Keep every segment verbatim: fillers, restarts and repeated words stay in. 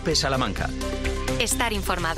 COPE Salamanca. Estar informado.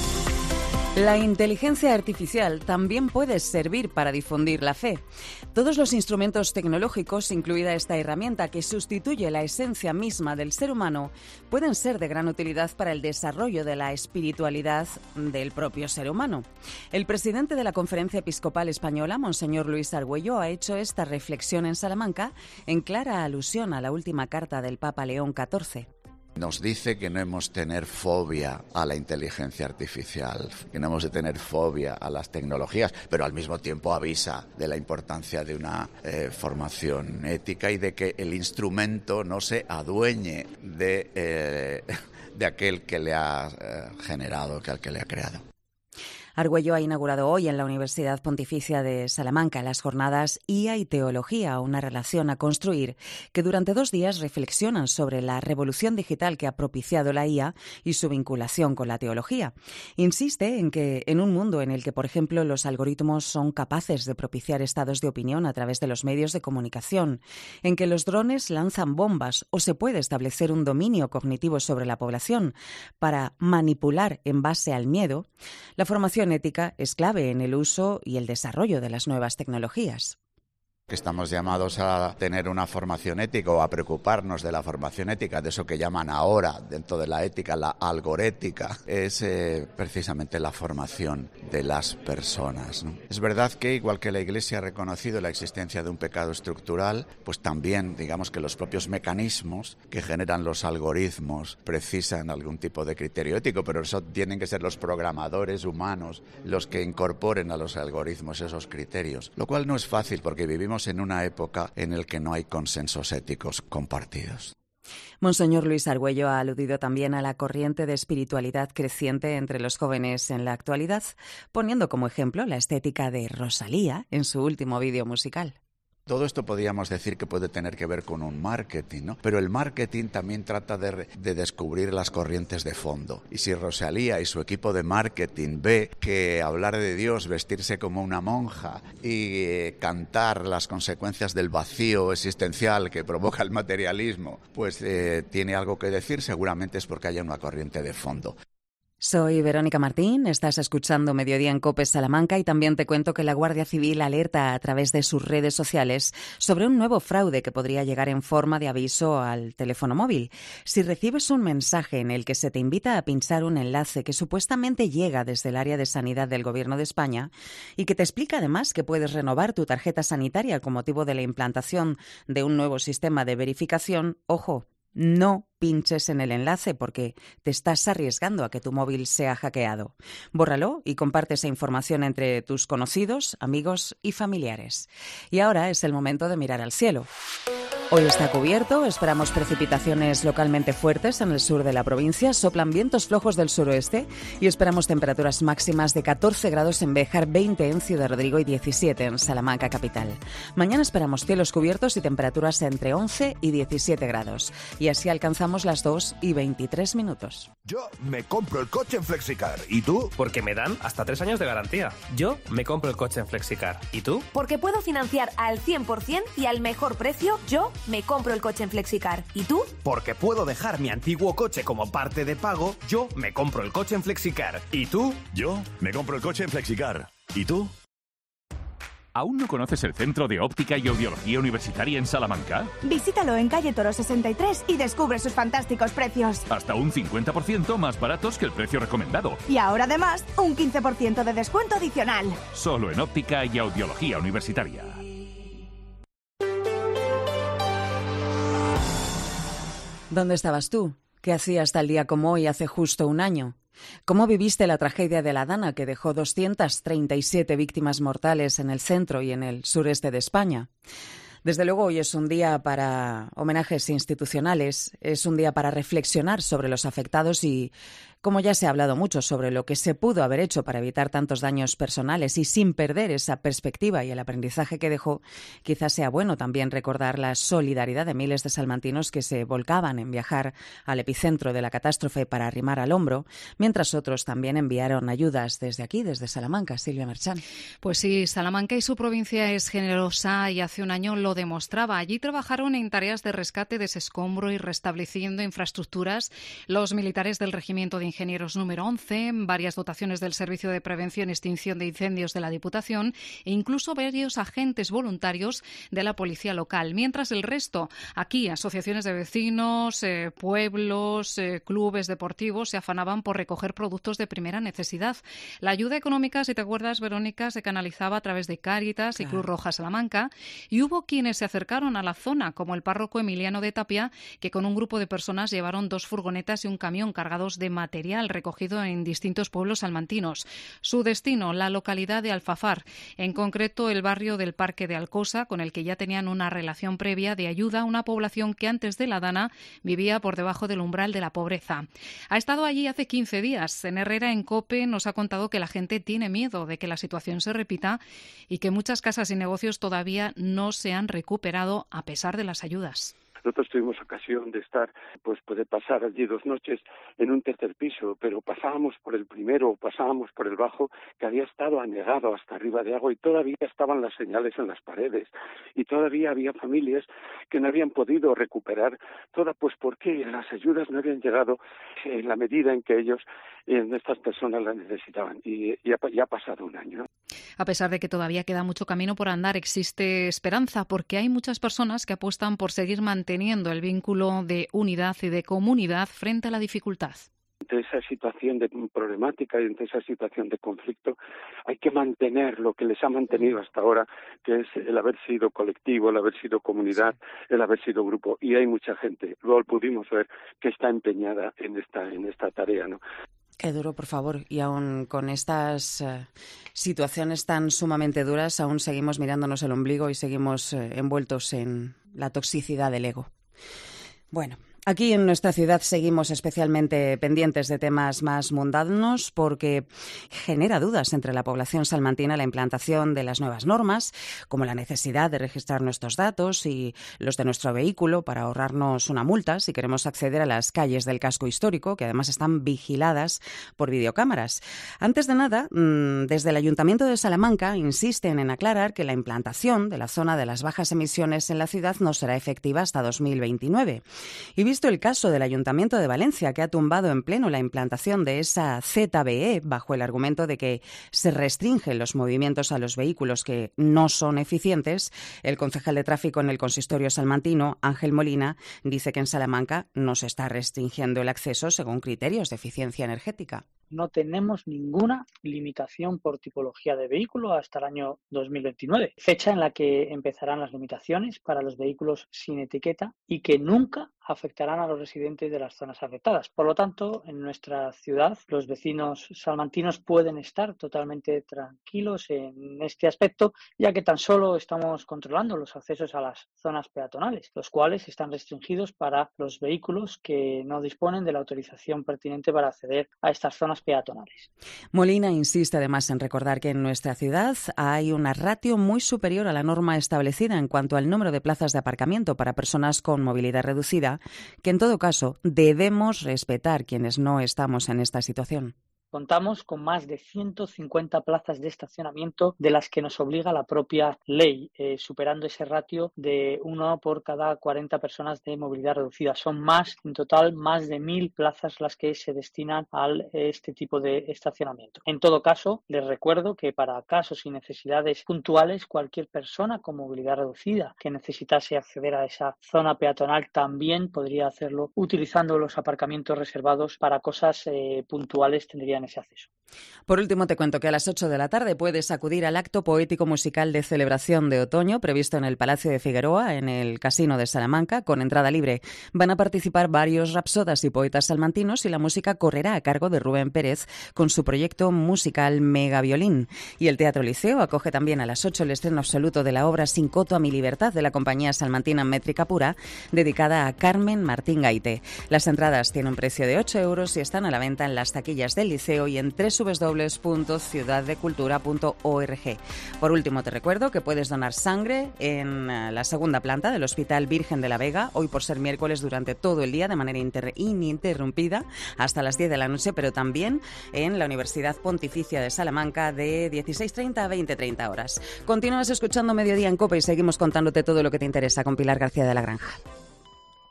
La inteligencia artificial también puede servir para difundir la fe. Todos los instrumentos tecnológicos, incluida esta herramienta que sustituye la esencia misma del ser humano, pueden ser de gran utilidad para el desarrollo de la espiritualidad del propio ser humano. El presidente de la Conferencia Episcopal Española, Monseñor Luis Argüello, ha hecho esta reflexión en Salamanca en clara alusión a la última carta del Papa León catorce. Nos dice que no hemos de tener fobia a la inteligencia artificial, que no hemos de tener fobia a las tecnologías, pero al mismo tiempo avisa de la importancia de una eh, formación ética y de que el instrumento no se adueñe de, eh, de aquel que le ha eh, generado, que al que le ha creado. Argüello ha inaugurado hoy en la Universidad Pontificia de Salamanca las jornadas I A y Teología, una relación a construir, que durante dos días reflexionan sobre la revolución digital que ha propiciado la I A y su vinculación con la teología. Insiste en que en un mundo en el que, por ejemplo, los algoritmos son capaces de propiciar estados de opinión a través de los medios de comunicación, en que los drones lanzan bombas o se puede establecer un dominio cognitivo sobre la población para manipular en base al miedo, la formación ética es clave en el uso y el desarrollo de las nuevas tecnologías. Estamos llamados a tener una formación ética o a preocuparnos de la formación ética, de eso que llaman ahora, dentro de la ética, la algorética, es eh, precisamente la formación de las personas, ¿no? Es verdad que, igual que la Iglesia ha reconocido la existencia de un pecado estructural, pues también, digamos que los propios mecanismos que generan los algoritmos precisan algún tipo de criterio ético, pero eso tienen que ser los programadores humanos los que incorporen a los algoritmos esos criterios, lo cual no es fácil porque vivimos en una época en la que no hay consensos éticos compartidos. Monseñor Luis Argüello ha aludido también a la corriente de espiritualidad creciente entre los jóvenes en la actualidad, poniendo como ejemplo la estética de Rosalía en su último vídeo musical. Todo esto podríamos decir que puede tener que ver con un marketing, ¿no? Pero el marketing también trata de, de descubrir las corrientes de fondo. Y si Rosalía y su equipo de marketing ve que hablar de Dios, vestirse como una monja y eh, cantar las consecuencias del vacío existencial que provoca el materialismo, pues eh, tiene algo que decir, seguramente es porque haya una corriente de fondo. Soy Verónica Martín, estás escuchando Mediodía en COPE Salamanca y también te cuento que la Guardia Civil alerta a través de sus redes sociales sobre un nuevo fraude que podría llegar en forma de aviso al teléfono móvil. Si recibes un mensaje en el que se te invita a pinchar un enlace que supuestamente llega desde el área de sanidad del Gobierno de España y que te explica además que puedes renovar tu tarjeta sanitaria con motivo de la implantación de un nuevo sistema de verificación, ojo, no pinches en el enlace porque te estás arriesgando a que tu móvil sea hackeado. Bórralo y comparte esa información entre tus conocidos, amigos y familiares. Y ahora es el momento de mirar al cielo. Hoy está cubierto, esperamos precipitaciones localmente fuertes en el sur de la provincia, soplan vientos flojos del suroeste y esperamos temperaturas máximas de catorce grados en Béjar, veinte en Ciudad Rodrigo y diecisiete en Salamanca capital. Mañana esperamos cielos cubiertos y temperaturas entre once y diecisiete grados. Y así alcanzamos las dos y veintitrés minutos. Yo me compro el coche en Flexicar. ¿Y tú? Porque me dan hasta tres años de garantía. Yo me compro el coche en Flexicar. ¿Y tú? Porque puedo financiar al cien por ciento y al mejor precio. Yo me compro el coche en Flexicar. ¿Y tú? Porque puedo dejar mi antiguo coche como parte de pago. Yo me compro el coche en Flexicar. ¿Y tú? Yo me compro el coche en Flexicar. ¿Y tú? ¿Aún no conoces el Centro de Óptica y Audiología Universitaria en Salamanca? Visítalo en calle Toro sesenta y tres y descubre sus fantásticos precios. Hasta un cincuenta por ciento más baratos que el precio recomendado. Y ahora además, un quince por ciento de descuento adicional. Solo en Óptica y Audiología Universitaria. ¿Dónde estabas tú? ¿Qué hacías tal día como hoy hace justo un año? ¿Cómo viviste la tragedia de la Dana que dejó doscientas treinta y siete víctimas mortales en el centro y en el sureste de España? Desde luego hoy es un día para homenajes institucionales, es un día para reflexionar sobre los afectados y Como ya se ha hablado mucho sobre lo que se pudo haber hecho para evitar tantos daños personales y sin perder esa perspectiva y el aprendizaje que dejó, quizás sea bueno también recordar la solidaridad de miles de salmantinos que se volcaban en viajar al epicentro de la catástrofe para arrimar al hombro, mientras otros también enviaron ayudas desde aquí, desde Salamanca. Silvia Merchán. Pues sí, Salamanca y su provincia es generosa y hace un año lo demostraba. Allí trabajaron en tareas de rescate, desescombro y restableciendo infraestructuras los militares del Regimiento de Ingenieros número once, varias dotaciones del Servicio de Prevención y Extinción de Incendios de la Diputación e incluso varios agentes voluntarios de la Policía Local. Mientras el resto, aquí, asociaciones de vecinos, eh, pueblos, eh, clubes deportivos se afanaban por recoger productos de primera necesidad. La ayuda económica, si te acuerdas, Verónica, se canalizaba a través de Cáritas claro. y Cruz Roja Salamanca y hubo quienes se acercaron a la zona, como el párroco Emiliano de Tapia, que con un grupo de personas llevaron dos furgonetas y un camión cargados de material recogido en distintos pueblos salmantinos. Su destino, la localidad de Alfafar, en concreto el barrio del Parque de Alcosa, con el que ya tenían una relación previa de ayuda a una población que antes de la Dana vivía por debajo del umbral de la pobreza. Ha estado allí hace quince días. En Herrera, en COPE, nos ha contado que la gente tiene miedo de que la situación se repita y que muchas casas y negocios todavía no se han recuperado a pesar de las ayudas. Nosotros tuvimos ocasión de estar, pues poder pasar allí dos noches en un tercer piso, pero pasábamos por el primero, pasábamos por el bajo, que había estado anegado hasta arriba de agua y todavía estaban las señales en las paredes y todavía había familias que no habían podido recuperar toda, pues porque las ayudas no habían llegado en la medida en que ellos, en estas personas las necesitaban y ya, ya ha pasado un año. A pesar de que todavía queda mucho camino por andar, existe esperanza porque hay muchas personas que apuestan por seguir manteniendo el vínculo de unidad y de comunidad frente a la dificultad. Ante esa situación de problemática y ante esa situación de conflicto hay que mantener lo que les ha mantenido hasta ahora, que es el haber sido colectivo, el haber sido comunidad, el haber sido grupo. Y hay mucha gente, luego pudimos ver, que está empeñada en esta, en esta tarea, ¿no? Qué duro, por favor. Y aún con estas uh, situaciones tan sumamente duras, aún seguimos mirándonos el ombligo y seguimos uh, envueltos en la toxicidad del ego. Bueno, aquí en nuestra ciudad seguimos especialmente pendientes de temas más mundanos porque genera dudas entre la población salmantina la implantación de las nuevas normas, como la necesidad de registrar nuestros datos y los de nuestro vehículo para ahorrarnos una multa si queremos acceder a las calles del casco histórico, que además están vigiladas por videocámaras. Antes de nada, desde el Ayuntamiento de Salamanca insisten en aclarar que la implantación de la zona de las bajas emisiones en la ciudad no será efectiva hasta dos mil veintinueve. Y visto el caso del Ayuntamiento de Valencia, que ha tumbado en pleno la implantación de esa Z B E bajo el argumento de que se restringen los movimientos a los vehículos que no son eficientes, el concejal de tráfico en el consistorio salmantino, Ángel Molina, dice que en Salamanca no se está restringiendo el acceso según criterios de eficiencia energética. No tenemos ninguna limitación por tipología de vehículo hasta el año dos mil veintinueve, fecha en la que empezarán las limitaciones para los vehículos sin etiqueta y que nunca afectarán a los residentes de las zonas afectadas. Por lo tanto, en nuestra ciudad, los vecinos salmantinos pueden estar totalmente tranquilos en este aspecto, ya que tan solo estamos controlando los accesos a las zonas peatonales, los cuales están restringidos para los vehículos que no disponen de la autorización pertinente para acceder a estas zonas peatonales. Molina insiste además en recordar que en nuestra ciudad hay una ratio muy superior a la norma establecida en cuanto al número de plazas de aparcamiento para personas con movilidad reducida, que en todo caso debemos respetar quienes no estamos en esta situación. Contamos con más de ciento cincuenta plazas de estacionamiento de las que nos obliga la propia ley, eh, superando ese ratio de uno por cada cuarenta personas de movilidad reducida. Son más, en total, más de mil plazas las que se destinan a este tipo de estacionamiento. En todo caso, les recuerdo que para casos y necesidades puntuales, cualquier persona con movilidad reducida que necesitase acceder a esa zona peatonal también podría hacerlo utilizando los aparcamientos reservados para cosas eh, puntuales. Tendría tendrían ese acceso. Por último, te cuento que a las ocho de la tarde puedes acudir al acto poético musical de celebración de otoño previsto en el Palacio de Figueroa, en el Casino de Salamanca, con entrada libre. Van a participar varios rapsodas y poetas salmantinos y la música correrá a cargo de Rubén Pérez con su proyecto musical Mega Violín. Y el Teatro Liceo acoge también a las ocho el estreno absoluto de la obra Sin coto a mi libertad de la compañía salmantina Métrica Pura, dedicada a Carmen Martín Gaite. Las entradas tienen un precio de ocho euros y están a la venta en las taquillas del Liceo y en doble u doble u doble u punto ciudad de cultura punto org. Por último, te recuerdo que puedes donar sangre en la segunda planta del Hospital Virgen de la Vega, hoy por ser miércoles durante todo el día de manera inter- ininterrumpida hasta las diez de la noche, pero también en la Universidad Pontificia de Salamanca de dieciséis treinta a veinte treinta horas. Continúas escuchando Mediodía en COPE y seguimos contándote todo lo que te interesa con Pilar García de la Granja.